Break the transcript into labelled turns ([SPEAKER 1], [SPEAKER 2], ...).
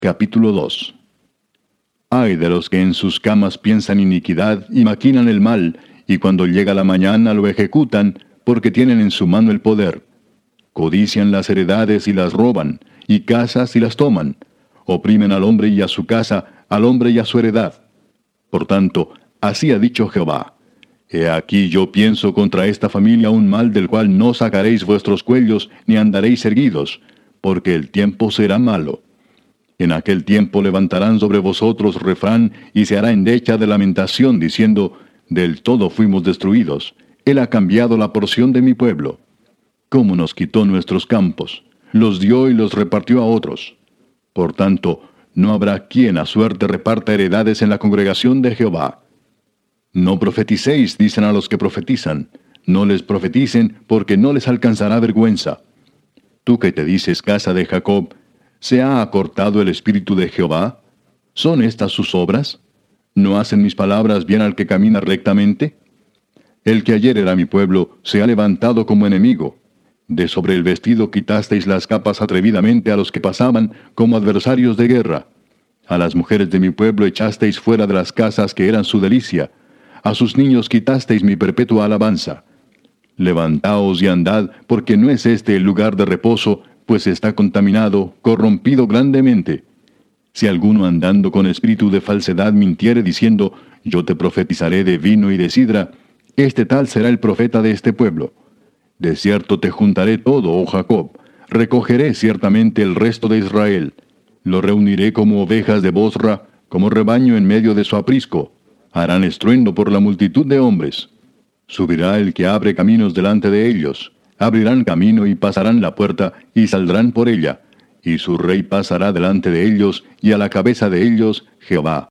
[SPEAKER 1] Capítulo 2. Ay de los que en sus camas piensan iniquidad y maquinan el mal, y cuando llega la mañana lo ejecutan, porque tienen en su mano el poder. Codician las heredades y las roban, y casas y las toman. Oprimen al hombre y a su casa, al hombre y a su heredad. Por tanto, así ha dicho Jehová: He aquí yo pienso contra esta familia un mal del cual no sacaréis vuestros cuellos, ni andaréis erguidos, porque el tiempo será malo. En aquel tiempo levantarán sobre vosotros refrán, y se hará endecha de lamentación, diciendo: Del todo fuimos destruidos. Él ha cambiado la porción de mi pueblo. ¿Cómo nos quitó nuestros campos? Los dio y los repartió a otros. Por tanto, no habrá quien a suerte reparta heredades en la congregación de Jehová. No profeticéis, dicen a los que profetizan. No les profeticen, porque no les alcanzará vergüenza. Tú que te dices casa de Jacob, ¿se ha acortado el espíritu de Jehová? ¿Son estas sus obras? ¿No hacen mis palabras bien al que camina rectamente? El que ayer era mi pueblo se ha levantado como enemigo. De sobre el vestido quitasteis las capas atrevidamente a los que pasaban como adversarios de guerra. A las mujeres de mi pueblo echasteis fuera de las casas que eran su delicia. A sus niños quitasteis mi perpetua alabanza. Levantaos y andad, porque no es este el lugar de reposo, pues está contaminado, corrompido grandemente. Si alguno andando con espíritu de falsedad mintiere diciendo: Yo te profetizaré de vino y de sidra, este tal será el profeta de este pueblo. De cierto te juntaré todo, oh Jacob, recogeré ciertamente el resto de Israel. Lo reuniré como ovejas de Bosra, como rebaño en medio de su aprisco. Harán estruendo por la multitud de hombres. Subirá el que abre caminos delante de ellos. Abrirán camino y pasarán la puerta, y saldrán por ella. Y su rey pasará delante de ellos, y a la cabeza de ellos Jehová.